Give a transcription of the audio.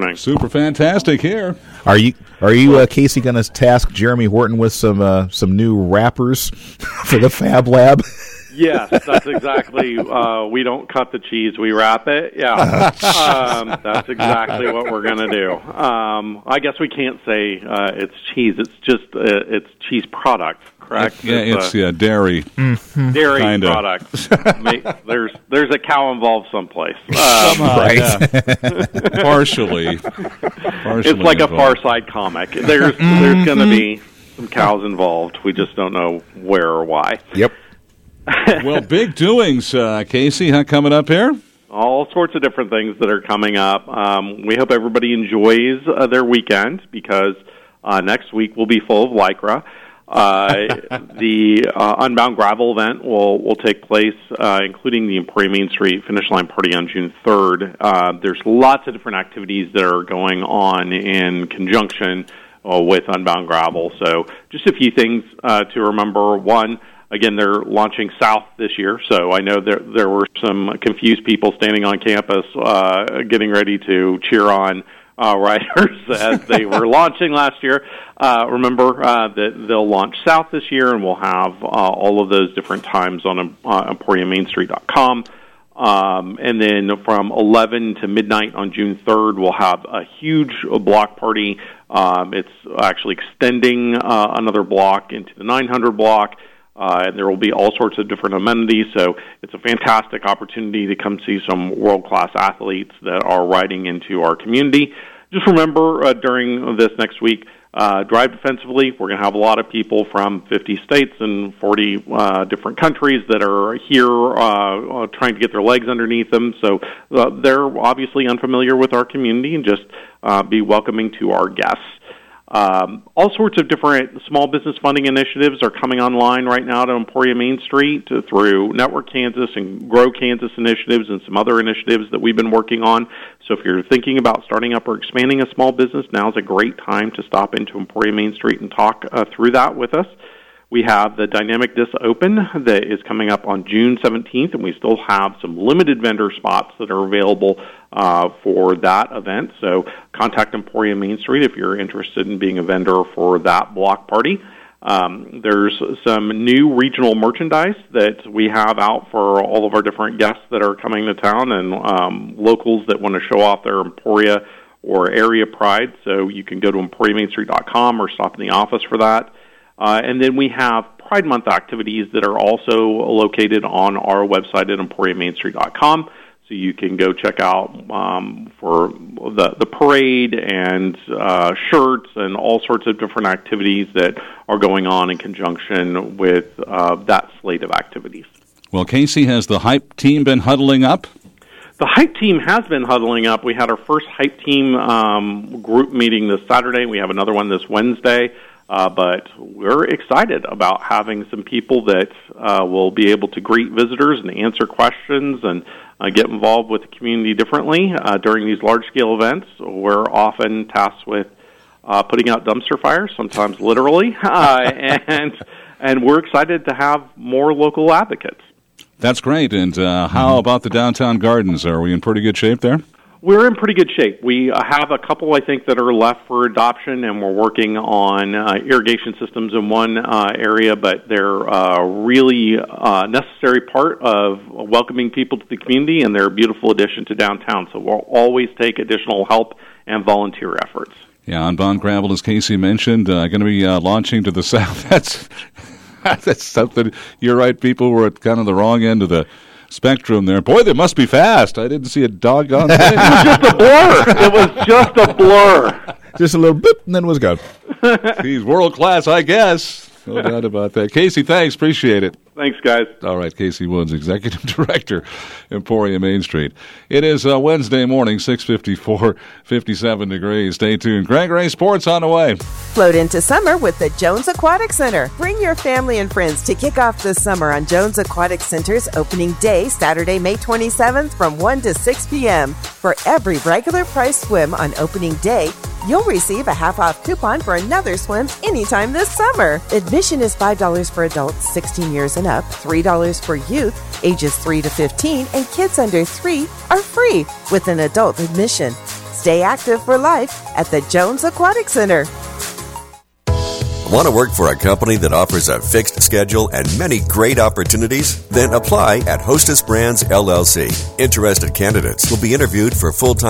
morning. Super fantastic here. Are you, Casey, going to task Jeremy Horton with some new wrappers for the Fab Lab? Yes, that's exactly. We don't cut the cheese; we wrap it. Yeah, that's exactly what we're going to do. I guess we can't say it's cheese; it's just it's cheese product. Correct? It's dairy. Dairy Kinda. Products. There's a cow involved someplace. Right. Yeah. Partially. It's like a Far Side comic. There's going to be some cows involved. We just don't know where or why. Yep. Well, big doings, Casey, coming up here? All sorts of different things that are coming up. We hope everybody enjoys their weekend because next week will be full of Lycra. The Unbound Gravel event will take place, including the Emporia Main Street Finish Line Party on June 3rd. There's lots of different activities that are going on in conjunction with Unbound Gravel. So just a few things to remember. One, again, they're launching south this year, so I know there were some confused people standing on campus getting ready to cheer on riders as they were launching last year. Remember that they'll launch south this year, and we'll have all of those different times on EmporiaMainStreet.com. And then from 11 to midnight on June 3rd, we'll have a huge block party. It's actually extending another block into the 900 block. And there will be all sorts of different amenities, so it's a fantastic opportunity to come see some world-class athletes that are riding into our community. Just remember, during this next week, Drive Defensively, we're going to have a lot of people from 50 states and 40 different countries that are here trying to get their legs underneath them, so they're obviously unfamiliar with our community and just be welcoming to our guests. All sorts of different small business funding initiatives are coming online right now to Emporia Main Street through Network Kansas and Grow Kansas initiatives and some other initiatives that we've been working on. So if you're thinking about starting up or expanding a small business, now's a great time to stop into Emporia Main Street and talk through that with us. We have the Dynamic Disc Open that is coming up on June 17th, and we still have some limited vendor spots that are available for that event. So contact Emporia Main Street if you're interested in being a vendor for that block party. There's some new regional merchandise that we have out for all of our different guests that are coming to town and locals that want to show off their Emporia or area pride. So you can go to EmporiaMainStreet.com or stop in the office for that. And then we have Pride Month activities that are also located on our website at EmporiaMainStreet.com. So you can go check out for the parade and shirts and all sorts of different activities that are going on in conjunction with that slate of activities. Well, Casey, has the Hype team been huddling up? The Hype team has been huddling up. We had our first Hype team group meeting this Saturday. We have another one this Wednesday. But we're excited about having some people that will be able to greet visitors and answer questions and get involved with the community differently. During these large-scale events, we're often tasked with putting out dumpster fires, sometimes literally, and we're excited to have more local advocates. That's great. And how about the downtown gardens? Are we in pretty good shape there? We're in pretty good shape. We have a couple, I think, that are left for adoption, and we're working on irrigation systems in one area, but they're a really necessary part of welcoming people to the community, and they're a beautiful addition to downtown. So we'll always take additional help and volunteer efforts. Yeah, Unbound Gravel, as Casey mentioned, going to be launching to the south. That's something. You're right, people were at kind of the wrong end of the spectrum there. Boy, they must be fast. I didn't see a doggone thing. It was just a blur. Just a little bit, and then it was gone. He's world class, I guess. No doubt about that. Casey, thanks. Appreciate it. Thanks, guys. All right, Casey Woods, Executive Director, Emporia Main Street. It is Wednesday morning, 6:54, 57 degrees. Stay tuned. Greg Ray Sports on the way. Float into summer with the Jones Aquatic Center. Bring your family and friends to kick off the summer on Jones Aquatic Center's opening day, Saturday, May 27th from 1 to 6 p.m. For every regular price swim on opening day, you'll receive a half-off coupon for another swim anytime this summer. Admission is $5 for adults 16 years and up, $3 for youth, ages 3 to 15, and kids under 3 are free with an adult admission. Stay active for life at the Jones Aquatic Center. Want to work for a company that offers a fixed schedule and many great opportunities? Then apply at Hostess Brands, LLC. Interested candidates will be interviewed for full-time